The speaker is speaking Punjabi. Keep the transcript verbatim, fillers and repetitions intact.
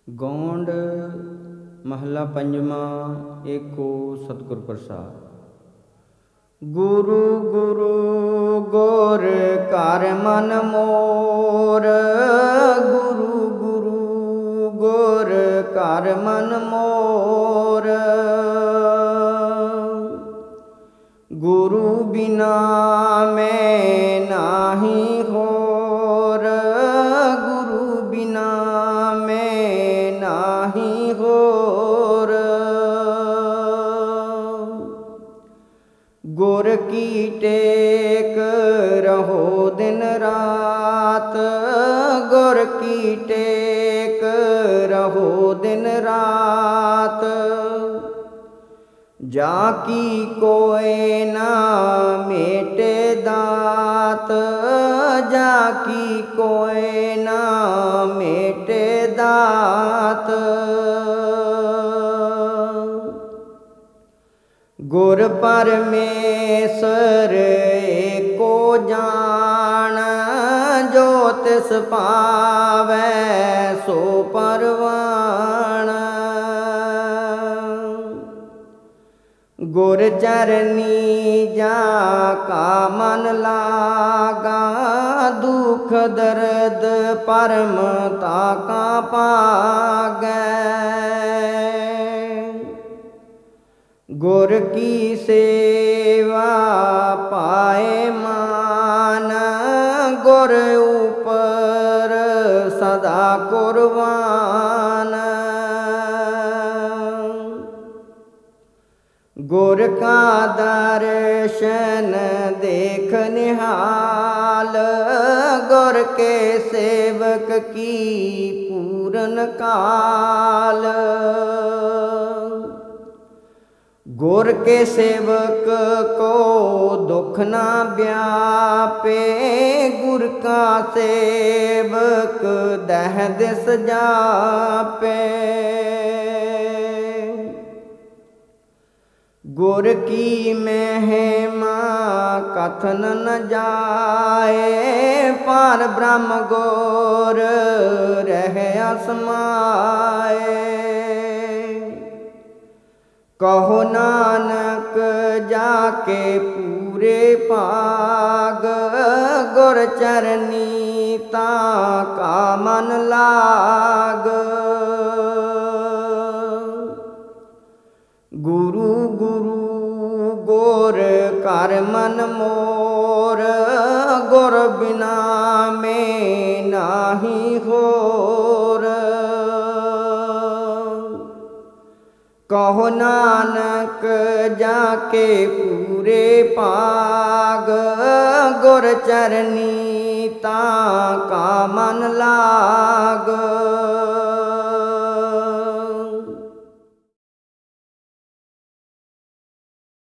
ਗੌਂਡ ਮਹੱਲਾ ਪੰਜਵਾਂ। ਏਕੋ ਸਤਿਗੁਰ ਪ੍ਰਸਾਦਿ। ਗੁਰੂ ਗੁਰੂ ਗੁਰ ਘਰ ਮਨ ਮੋਰ, ਗੁਰੂ ਗੁਰੂ ਗੁਰ ਘਰ ਮਨ ਮੋਰ। ਗੁਰੂ ਬਿਨਾ ਮੈਂ ਨਾਹੀ ਹੋਰ, ਗੁਰੂ ਬਿਨਾ ਮੈਂ ਨਾਹੀ ਹੋਰ। ਗੁਰ ਕੀ ਟੇਕ ਰਹੋ ਦਿਨ ਰਾਤ, ਗੁਰ ਕੀ ਟੇਕ ਰਹੋ ਦਿਨ ਰਾਤ। ਜਾ ਕੀ ਕੋਇ ਨਾ ਮੇਟੇ ਦਾਤ, ਜਾ ਕੀ ਕੋਇ ਨਾ ਮੇਟੇ ਦਾਤ। ਗੁਰ ਪਰਮੇਸ਼ਰ ਏਕੋ ਜਾਣ, ਜੋ ਤਿਸ ਪਾਵੈ ਸੋ ਪਰਵਾਣ। ਗੁਰ ਚਰਨੀ ਜਾ ਕਾ ਮਨ ਲਾਗਾ, ਦੁਖ ਦਰਦ ਪਰਮ ਤਾ ਕਾ ਪਾਗੈ। ਗੁਰ ਕੀ ਸੇਵਾ ਪਾਏ ਮਾਨ, ਗੁਰ ਉਪਰ ਸਦਾ ਕੁਰਬਾਨ। ਗੁਰ ਕਾ ਦਰਸ਼ਨ ਦੇਖ ਨਿਹਾਲ, ਗੁਰ ਕੇ ਸੇਵਕ ਕੀ ਪੂਰਨ ਕਾਲ। ਗੁਰ ਕੇ ਸੇਵਕ ਕੋ ਦੁਖ ਨਾ ਵਿਆਪੇ, ਗੁਰ ਕਾ ਸੇਵਕ ਦਹਿ ਦਿਸ ਜਾਪੇ। ਗੁਰ ਕੀ ਮਹਿਮਾ ਕਥਨ ਨ ਜਾਏ, ਪਾਰ ਬ੍ਰਹਮ ਗੁਰ ਰਹਿ ਅਸਮਾਏ। ਕਹੋ ਨਾਨਕ ਜਾ ਕੇ ਪੂਰੇ ਭਾਗ, ਗੁਰ ਚਰਨੀ ਤਾ ਕਾ ਮਨ ਲਾਗ। ਗੁਰੂ ਗੁਰੂ ਗੁਰ ਘਰ ਮਨ ਮੋਰ, ਗੁਰ ਬਿਨਾ ਮੈਂ ਨਾਹੀ ਹੋਰ। ਕਹੋ ਨਾਨਕ ਜਾ ਕੇ ਪੂਰੇ ਭਾਗ, ਗੁਰ ਚਰਨੀ ਤਾ ਕਾ ਮਨ ਲਾਗ।